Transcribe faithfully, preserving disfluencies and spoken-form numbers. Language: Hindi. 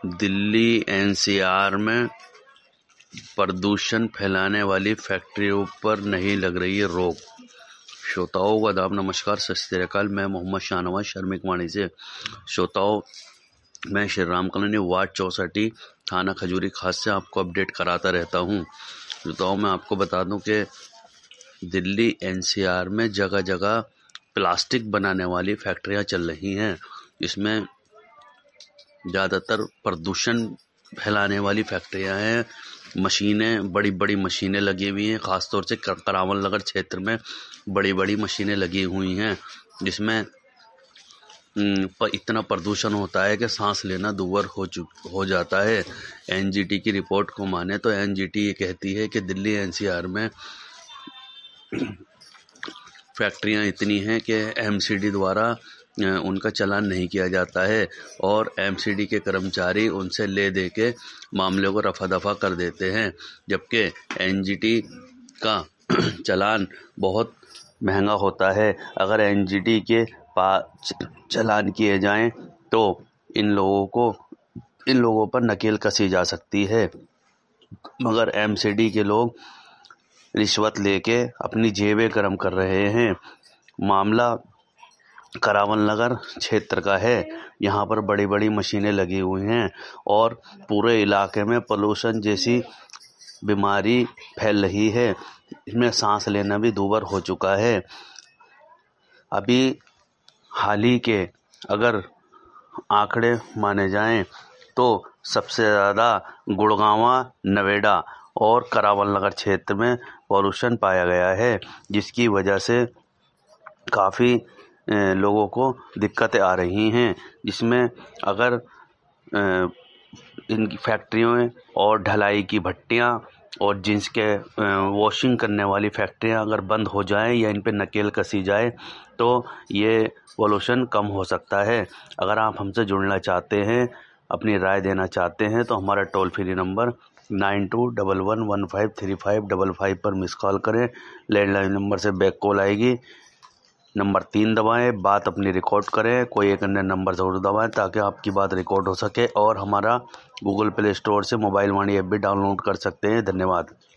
दिल्ली एनसीआर में प्रदूषण फैलाने वाली फैक्ट्रियों पर नहीं लग रही है रोक। श्रोताओं को आदाब, नमस्कार, सत श्री अकाल। मैं मोहम्मद शाहनवाज शर्मिक वाणी से। श्रोताओं, मैं श्री राम कॉलोनी वार्ड चौसठी थाना खजूरी खास से आपको अपडेट कराता रहता हूँ। श्रोताओं, मैं आपको बता दूं कि दिल्ली एनसीआर में जगह जगह प्लास्टिक बनाने वाली फैक्ट्रियाँ चल रही हैं। इसमें ज़्यादातर प्रदूषण फैलाने वाली फैक्ट्रियां हैं। मशीनें, बड़ी बड़ी मशीनें लगी हुई हैं। ख़ासतौर से करावल नगर क्षेत्र में बड़ी बड़ी मशीनें लगी हुई हैं, जिसमें पर इतना प्रदूषण होता है कि सांस लेना दूभर हो चुक हो जाता है। एनजीटी की रिपोर्ट को माने तो एनजीटी ये कहती है कि दिल्ली एनसीआर में फैक्ट्रियां इतनी हैं कि एमसीडी द्वारा उनका चालान नहीं किया जाता है और एमसीडी के कर्मचारी उनसे ले दे के मामले को रफा दफा कर देते हैं, जबकि एनजीटी का चालान बहुत महंगा होता है। अगर एनजीटी के पास चालान किए जाएं तो इन लोगों को इन लोगों पर नकेल कसी जा सकती है, मगर एमसीडी के लोग रिश्वत लेके अपनी जेबें गर्म कर रहे हैं। मामला करावल नगर क्षेत्र का है। यहाँ पर बड़ी बड़ी मशीनें लगी हुई हैं और पूरे इलाके में पोल्यूशन जैसी बीमारी फैल रही है। इसमें सांस लेना भी दूभर हो चुका है। अभी हाल ही के अगर आंकड़े माने जाएं तो सबसे ज़्यादा गुड़गांव, नवेड़ा और करावल नगर क्षेत्र में पॉल्यूशन पाया गया है, जिसकी वजह से काफ़ी लोगों को दिक्कतें आ रही हैं। जिसमें अगर इन फैक्ट्रियों और ढलाई की भट्टियां और जिन्स के वॉशिंग करने वाली फैक्ट्रियां अगर बंद हो जाएं या इन पे नकेल कसी जाए तो ये पॉल्यूशन कम हो सकता है। अगर आप हमसे जुड़ना चाहते हैं, अपनी राय देना चाहते हैं, तो हमारा toll free number nine two double one one five three five double five पर मिस कॉल करें। लैंडलाइन नंबर से बैक कॉल आएगी, नंबर तीन दबाएं, बात अपनी रिकॉर्ड करें। कोई एक अन्य नंबर ज़रूर दबाएं ताकि आपकी बात रिकॉर्ड हो सके। और हमारा गूगल प्ले स्टोर से मोबाइल वाणी ऐप भी डाउनलोड कर सकते हैं। धन्यवाद।